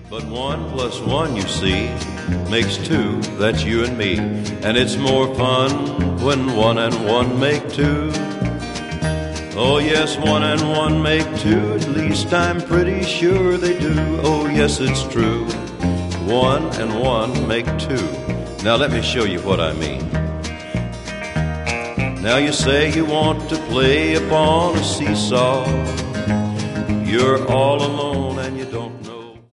But 1 plus 1, you see, makes 2, that's you and me. And it's more fun when 1 and 1 make 2. Oh yes, 1 and 1 make 2, at least I'm pretty sure they do. Oh yes, it's true, 1 and 1 make 2. Now let me show you what I mean. Now you say you want to play upon a seesaw. You're all alone and you don't know